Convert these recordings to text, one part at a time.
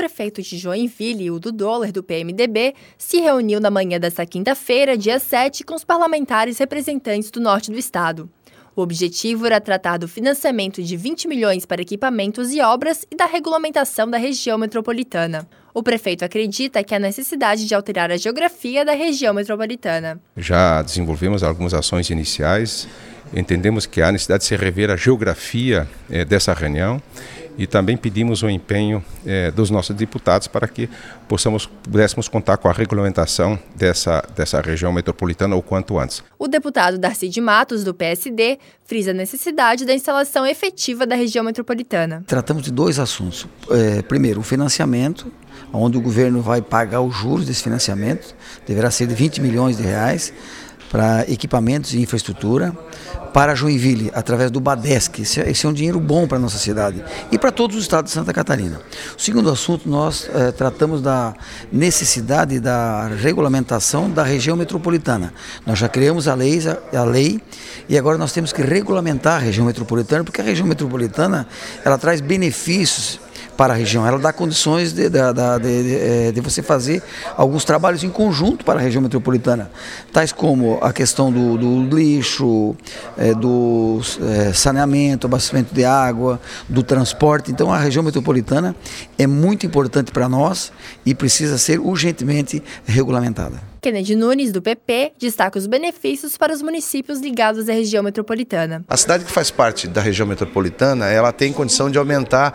prefeito de Joinville, Udo Doller, do PMDB, se reuniu na manhã desta quinta-feira, dia 7, com os parlamentares representantes do norte do estado. O objetivo era tratar do financiamento de 20 milhões para equipamentos e obras e da regulamentação da região metropolitana. O prefeito acredita que há necessidade de alterar a geografia da região metropolitana. Já desenvolvemos algumas ações iniciais, entendemos que há necessidade de se rever a geografia dessa região e também pedimos o empenho dos nossos deputados para que pudéssemos contar com a regulamentação dessa região metropolitana o quanto antes. O deputado Darcy de Matos, do PSD, frisa a necessidade da instalação efetiva da região metropolitana. Tratamos de dois assuntos. Primeiro, o financiamento, onde o governo vai pagar os juros desse financiamento, deverá ser de 20 milhões de reais para equipamentos e infraestrutura, para Joinville, através do Badesc. Esse é um dinheiro bom para a nossa cidade e para todos os estados de Santa Catarina. O segundo assunto, nós tratamos da necessidade da regulamentação da região metropolitana. Nós já criamos a lei e agora nós temos que regulamentar a região metropolitana, porque a região metropolitana ela traz benefícios para a região, ela dá condições de você fazer alguns trabalhos em conjunto para a região metropolitana, tais como a questão do lixo, do saneamento, abastecimento de água, do transporte. Então a região metropolitana é muito importante para nós e precisa ser urgentemente regulamentada. Kennedy Nunes, do PP, destaca os benefícios para os municípios ligados à região metropolitana. A cidade que faz parte da região metropolitana, ela tem condição de aumentar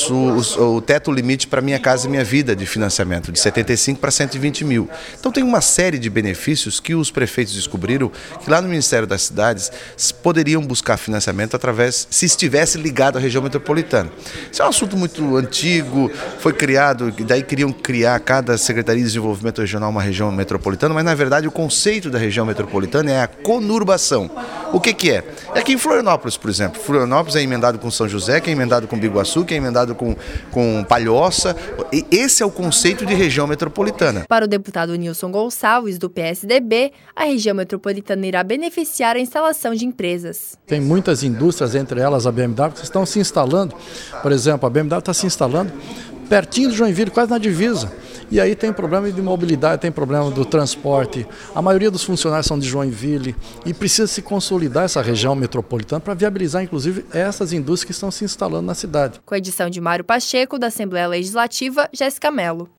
o teto limite para Minha Casa e Minha Vida de financiamento, de 75 para 120 mil. Então tem uma série de benefícios que os prefeitos descobriram que lá no Ministério das Cidades poderiam buscar financiamento através, se estivesse ligado à região metropolitana. Isso é um assunto muito antigo, foi criado, daí queriam criar cada Secretaria de Desenvolvimento Regional uma região metropolitana, mas na verdade o conceito da região metropolitana é a conurbação. O que é? É aqui em Florianópolis, por exemplo. Florianópolis é emendado com São José, que é emendado com Biguaçu, que é emendado com Palhoça. E esse é o conceito de região metropolitana. Para o deputado Nilson Gonçalves, do PSDB, a região metropolitana irá beneficiar a instalação de empresas. Tem muitas indústrias, entre elas a BMW, que estão se instalando. Por exemplo, a BMW está se instalando pertinho de Joinville, quase na divisa. E aí tem problema de mobilidade, tem problema do transporte. A maioria dos funcionários são de Joinville e precisa se consolidar essa região metropolitana para viabilizar, inclusive, essas indústrias que estão se instalando na cidade. Com a edição de Mário Pacheco, da Assembleia Legislativa, Jéssica Mello.